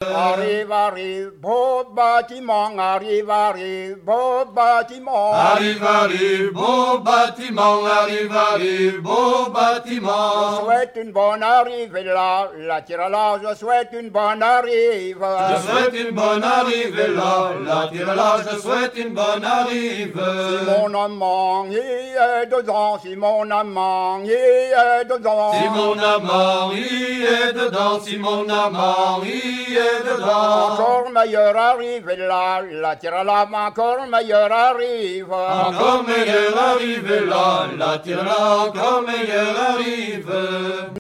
Arrive, beau bâtiment, arrive, beau bâtiment. Arrive, beau bâtiment, arrive, beau bâtiment. Je souhaite une bonne arrivée là, la tire là, je souhaite une bonne arrivée. Je souhaite une bonne arrivée là, la tire là, je souhaite une bonne arrivée. Si mon amant y est dedans, si mon amant y est dedans. Si mon amant y est dedans, si mon amant y est dedans. Encore meilleur arrive là, la tire là, encore meilleur arrive. Encore meilleur arrive là, la tire là, encore meilleur arrive.